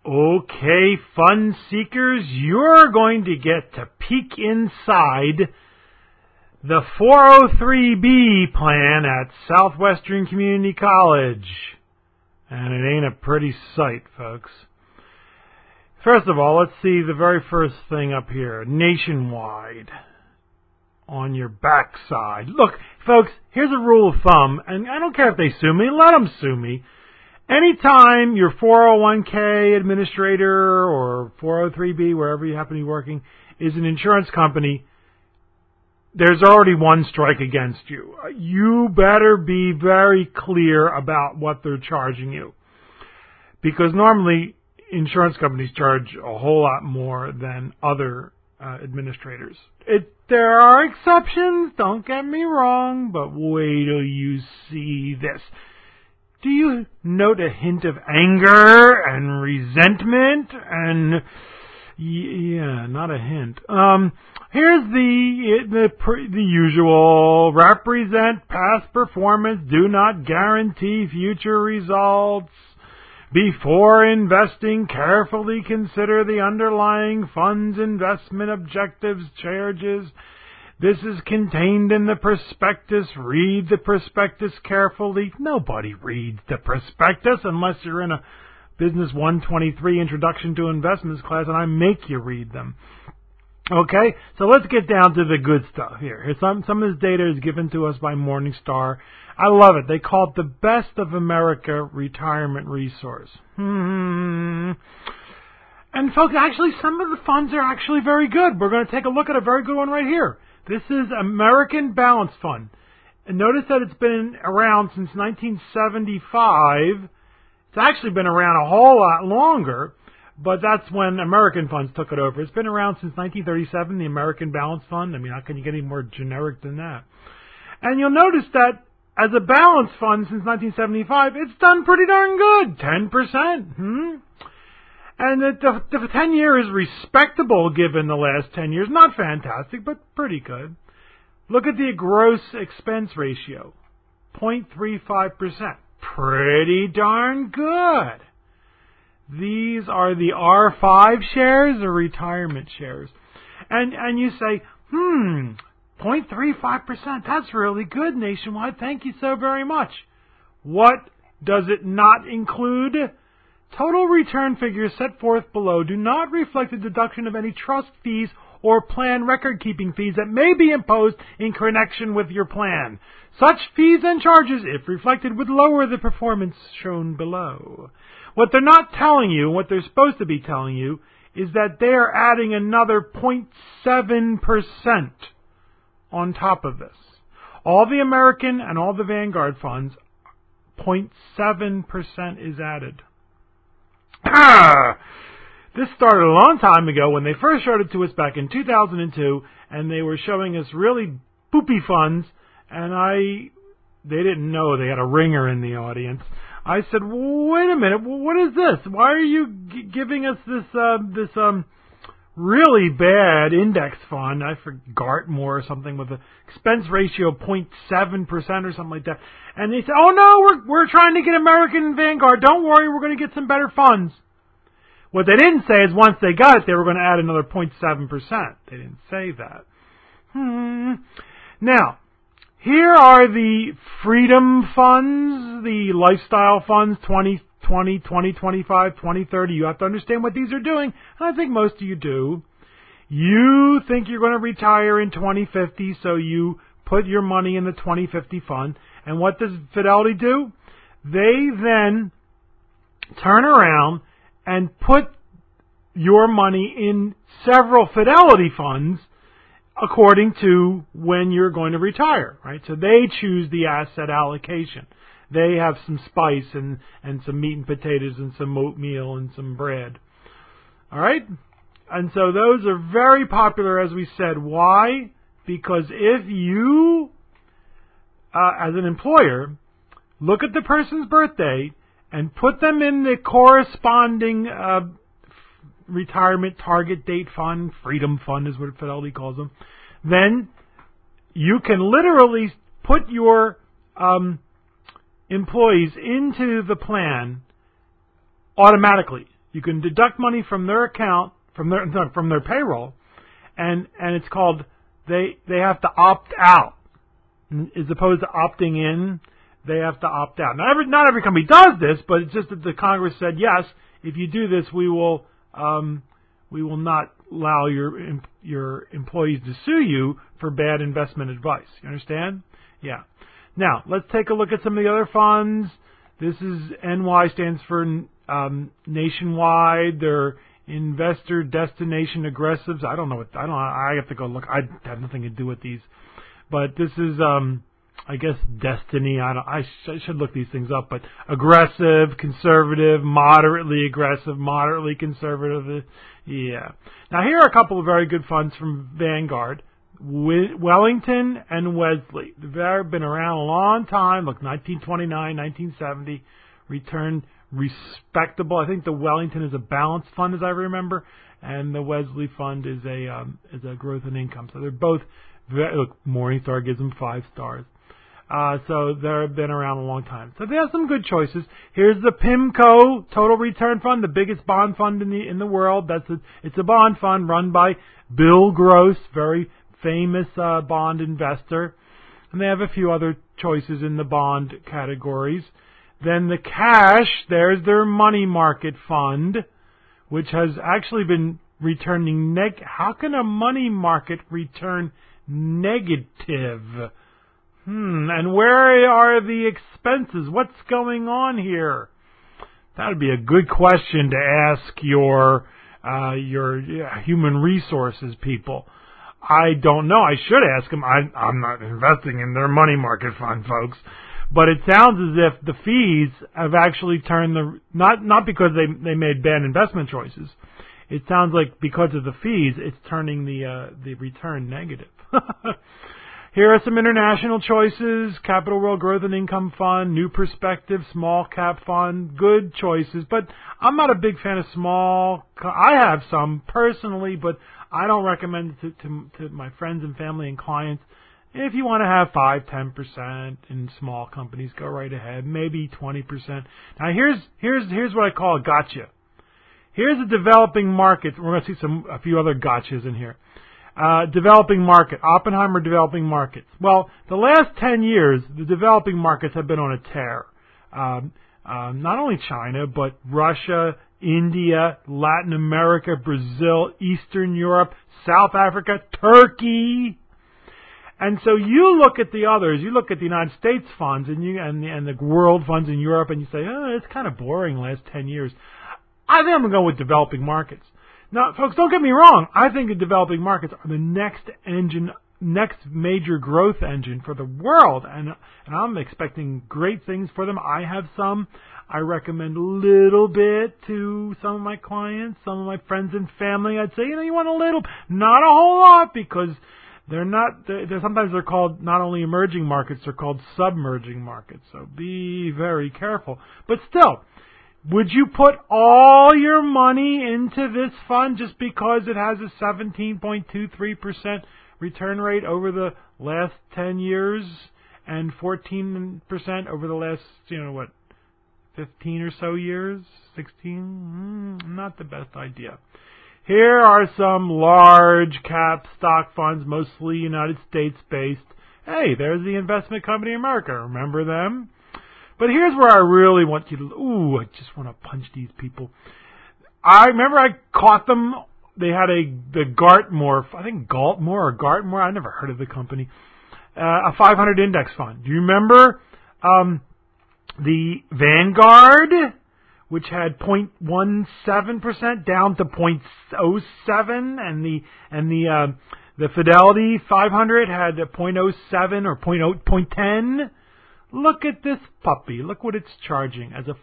Okay, fun seekers, you're going to get to peek inside the 403B plan at Southwestern Community College. And it ain't a pretty sight, folks. First of all, let's see the very first thing up here. Nationwide. On your backside. Look, folks, here's a rule of thumb, and I don't care if they sue me, let them sue me. Anytime your 401k administrator or 403b, wherever you happen to be working, is an insurance company, there's already one strike against you. You better be very clear about what they're charging you. Because normally, insurance companies charge a whole lot more than other administrators. There are exceptions, don't get me wrong, but wait till you see this. Do you note a hint of anger and resentment? And yeah, not a hint. Here's the usual. Represent past performance. Do not guarantee future results. Before investing, carefully consider the underlying fund's investment objectives, charges. This is contained in the prospectus. Read the prospectus carefully. Nobody reads the prospectus unless you're in a Business 123 Introduction to Investments class, and I make you read them. Okay, so let's get down to the good stuff here. Some of this data is given to us by Morningstar. I love it. They call it the Best of America Retirement Resource. And folks, actually, some of the funds are actually very good. We're going to take a look at a very good one right here. This is American Balance Fund. And notice that it's been around since 1975. It's actually been around a whole lot longer, but that's when American funds took it over. It's been around since 1937, the American Balance Fund. I mean, how can you get any more generic than that? And you'll notice that as a balance fund since 1975, it's done pretty darn good, 10%. And the 10-year is respectable given the last 10 years. Not fantastic, but pretty good. Look at the gross expense ratio, 0.35%. Pretty darn good. These are the R5 shares or retirement shares. And you say, 0.35%, that's really good, Nationwide. Thank you so very much. What does it not include? Total return figures set forth below do not reflect the deduction of any trust fees or plan record-keeping fees that may be imposed in connection with your plan. Such fees and charges, if reflected, would lower the performance shown below. What they're not telling you, what they're supposed to be telling you, is that they are adding another 0.7% on top of this. All the American and all the Vanguard funds, 0.7% is added. This started a long time ago when they first showed it to us back in 2002, and they were showing us really poopy funds, and they didn't know they had a ringer in the audience. I said, wait a minute, what is this? Why are you giving us this really bad index fund? I forget, Gartmore or something with an expense ratio of 0.7% or something like that. And they said, oh no, we're trying to get American Vanguard. Don't worry, we're going to get some better funds. What they didn't say is once they got it, they were going to add another 0.7%. They didn't say that. Now, here are the freedom funds, the lifestyle funds, 2020, 2025, 2030. You have to understand what these are doing, and I think most of you do. You think you're going to retire in 2050, so you put your money in the 2050 fund. And what does Fidelity do? They then turn around and put your money in several Fidelity funds according to when you're going to retire, right? So they choose the asset allocation. They have some spice and some meat and potatoes and some oatmeal and some bread. All right? And so those are very popular, as we said. Why? Because if you, as an employer, look at the person's birthday and put them in the corresponding retirement target date fund, freedom fund is what Fidelity calls them, then you can literally put your employees into the plan automatically. You can deduct money from their account, from their payroll, and it's called, they have to opt out. As opposed to opting in, they have to opt out. Now, not every company does this, but it's just that the Congress said, yes, if you do this, we will not allow your employees to sue you for bad investment advice. You understand? Yeah. Now, let's take a look at some of the other funds. This is NY, stands for Nationwide. They're Investor Destination Aggressives. I have to go look. I have nothing to do with these. But this is, I guess, Destiny. I should look these things up. But aggressive, conservative, moderately aggressive, moderately conservative. Yeah. Now, here are a couple of very good funds from Vanguard. Wellington and Wesley. They've been around a long time. Look, 1929, 1970. Returned respectable. I think the Wellington is a balanced fund, as I remember. And the Wesley fund is a growth in income. So they're both... Look, Morningstar gives them 5 stars. So they've been around a long time. So they have some good choices. Here's the PIMCO Total Return Fund, the biggest bond fund in the world. It's a bond fund run by Bill Gross, very famous bond investor. And they have a few other choices in the bond categories. Then the cash, there's their money market fund, which has actually been returning How can a money market return negative? And where are the expenses? What's going on here? That would be a good question to ask your human resources people. I don't know. I should ask them. I'm not investing in their money market fund, folks. But it sounds as if the fees have actually turned not because they made bad investment choices. It sounds like because of the fees, it's turning the return negative. Here are some international choices: Capital World Growth and Income Fund, New Perspective, Small Cap Fund. Good choices, but I'm not a big fan of small. I have some personally, but I don't recommend it to my friends and family and clients. If you want to have 5-10% in small companies, go right ahead. Maybe 20%. Now here's what I call a gotcha. Here's a developing market. We're going to see a few other gotchas in here. Developing market, Oppenheimer developing markets. Well, the last 10 years, the developing markets have been on a tear. Not only China, but Russia, India, Latin America, Brazil, Eastern Europe, South Africa, Turkey. And so you look at the others, you look at the United States funds and the world funds in Europe, and you say, oh, it's kind of boring the last 10 years. I think I'm going to go with developing markets. Now, folks, don't get me wrong. I think the developing markets are the next major growth engine for the world, and I'm expecting great things for them. I have some. I recommend a little bit to some of my clients, some of my friends and family. I'd say, you want a little, not a whole lot, because sometimes they're called not only emerging markets, they're called submerging markets. So be very careful. But still, would you put all your money into this fund just because it has a 17.23% return rate over the last 10 years and 14% over the last, 15 or so years? 16? Not the best idea. Here are some large cap stock funds, mostly United States based. Hey, there's the Investment Company of America. Remember them? But here's where I really want you to... I just want to punch these people. I remember I caught them. They had the Gartmore, I think Galtmore or Gartmore. I never heard of the company. A 500 index fund. Do you remember the Vanguard, which had 0.17% down to 0.07, and the Fidelity 500 had a 0.07 or 0.10. Look at this puppy. Look what it's charging as a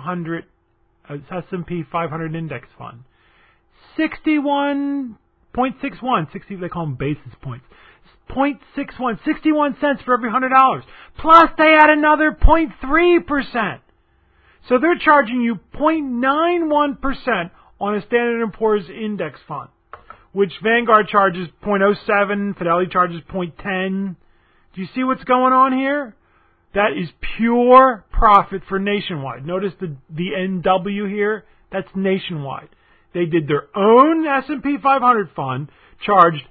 S&P 500 index fund. 61.61. They call them basis points. 0.61. 61 cents for every $100. Plus they add another 0.3%. So they're charging you 0.91% on a Standard & Poor's index fund, which Vanguard charges 0.07, Fidelity charges 0.10. Do you see what's going on here? That is pure profit for Nationwide. Notice the NW here. That's nationwide. They did their own S&P 500 fund, charged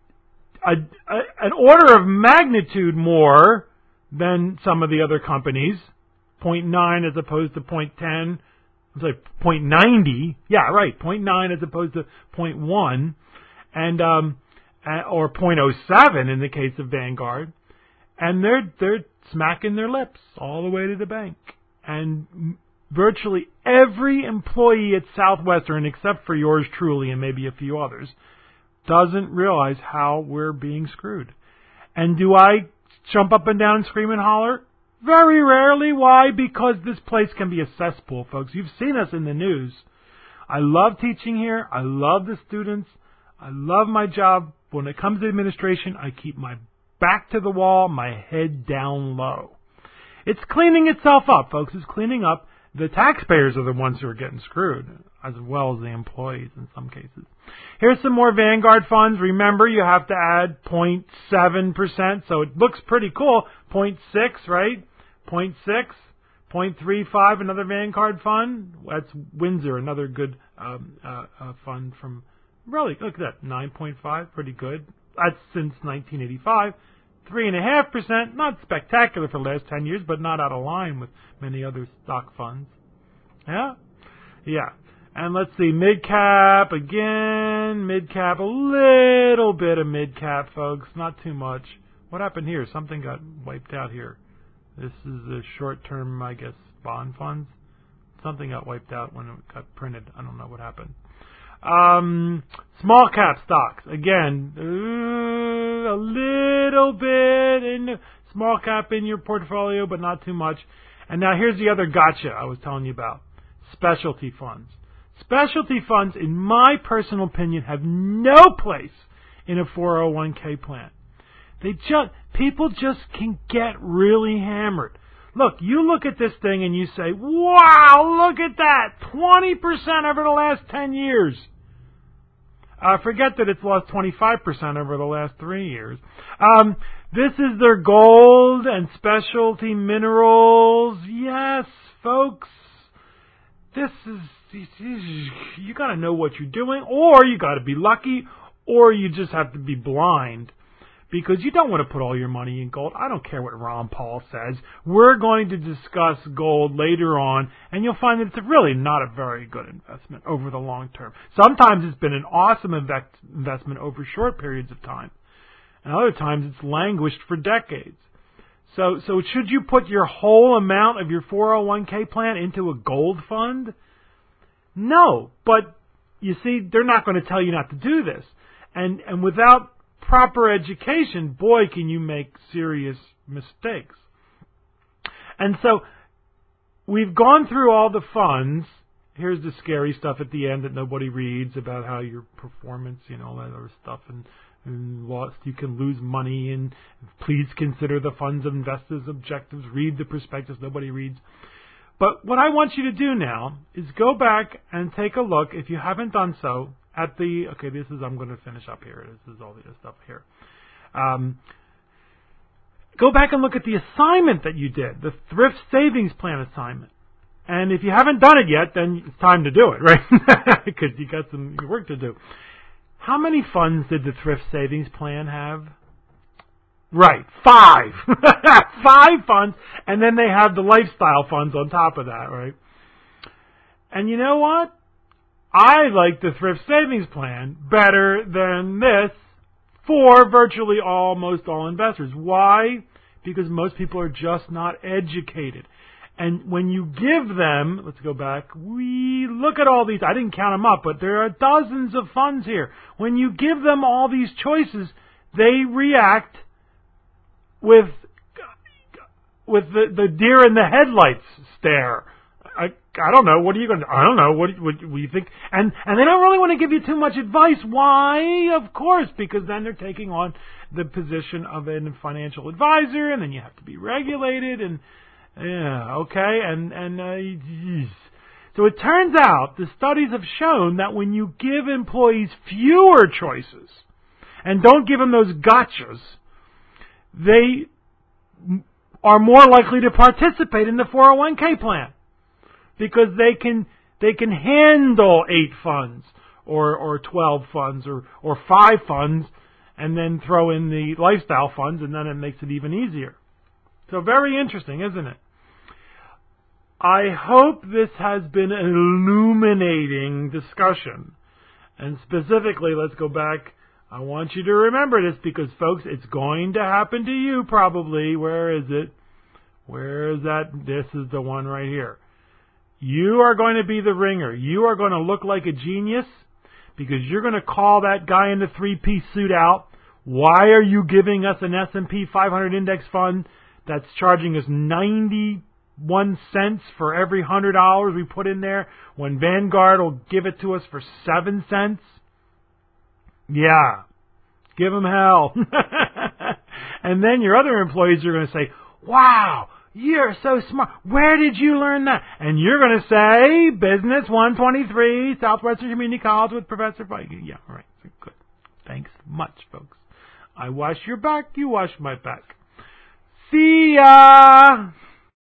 an order of magnitude more than some of the other companies, 0.9 as opposed to 0.10. It's like 0.90. Yeah, right. 0.9 as opposed to 0.1, and or 0.07 in the case of Vanguard. And they're smacking their lips all the way to the bank. And virtually every employee at Southwestern, except for yours truly and maybe a few others, doesn't realize how we're being screwed. And do I jump up and down and scream and holler? Very rarely. Why? Because this place can be a cesspool, folks. You've seen us in the news. I love teaching here. I love the students. I love my job. When it comes to administration, I keep my back to the wall, my head down low. It's cleaning itself up, folks. It's cleaning up. The taxpayers are the ones who are getting screwed, as well as the employees in some cases. Here's some more Vanguard funds. Remember, you have to add 0.7%, so it looks pretty cool. 0.6, right? 0.6, 0.35, another Vanguard fund. That's Windsor, another good fund from, really, look at that, 9.5, pretty good. That's since 1985. 3.5%, not spectacular for the last 10 years, but not out of line with many other stock funds. Yeah? Yeah. And let's see, mid-cap again, mid-cap, a little bit of mid-cap, folks, not too much. What happened here? Something got wiped out here. This is the short-term, I guess, bond funds. Something got wiped out when it got printed. I don't know what happened. Small cap stocks. Again, a little bit in small cap in your portfolio, but not too much. And now here's the other gotcha I was telling you about. Specialty funds. Specialty funds, in my personal opinion, have no place in a 401k plan. People just can get really hammered. Look, you look at this thing and you say, wow, look at that, 20% over the last 10 years. Forget that it's lost 25% over the last 3 years. This is their gold and specialty minerals. Yes, folks, you got to know what you're doing, or you got to be lucky, or you just have to be blind. Because you don't want to put all your money in gold. I don't care what Ron Paul says. We're going to discuss gold later on, and you'll find that it's really not a very good investment over the long term. Sometimes it's been an awesome investment over short periods of time. And other times it's languished for decades. So should you put your whole amount of your 401k plan into a gold fund? No. But, you see, they're not going to tell you not to do this. And without proper education, boy, can you make serious mistakes. And so we've gone through all the funds. Here's the scary stuff at the end that nobody reads about how your performance, all that other stuff, and lost, you can lose money, and please consider the fund's investors' objectives. Read the prospectus. Nobody reads. But what I want you to do now is go back and take a look, if you haven't done so, at the, I'm going to finish up here. This is all the stuff here. Go back and look at the assignment that you did, the Thrift Savings Plan assignment. And if you haven't done it yet, then it's time to do it, right? Because you got some work to do. How many funds did the Thrift Savings Plan have? Right, 5. 5 funds, and then they have the lifestyle funds on top of that, right? And you know what? I like the Thrift Savings Plan better than this for virtually almost all investors. Why? Because most people are just not educated. And when you give them, let's go back, we look at all these, I didn't count them up, but there are dozens of funds here. When you give them all these choices, they react with the deer in the headlights stare. I don't know. What are you going to? I don't know. What do you think? And they don't really want to give you too much advice. Why? Of course, because then they're taking on the position of a financial advisor, and then you have to be regulated. And so it turns out the studies have shown that when you give employees fewer choices and don't give them those gotchas, they are more likely to participate in the 401k plan. Because they can handle 8 funds or 12 funds or 5 funds, and then throw in the lifestyle funds, and then it makes it even easier. So very interesting, isn't it? I hope this has been an illuminating discussion. And specifically, let's go back. I want you to remember this because, folks, it's going to happen to you probably. Where is it? Where is that? This is the one right here. You are going to be the ringer. You are going to look like a genius because you're going to call that guy in the 3-piece suit out. Why are you giving us an S&P 500 index fund that's charging us 91 cents for every $100 we put in there when Vanguard will give it to us for 7 cents? Yeah, give them hell. And then your other employees are going to say, wow, you're so smart. Where did you learn that? And you're going to say, Business 123, Southwestern Community College with Professor Feige. Yeah, all right, good. Thanks much, folks. I wash your back, you wash my back. See ya!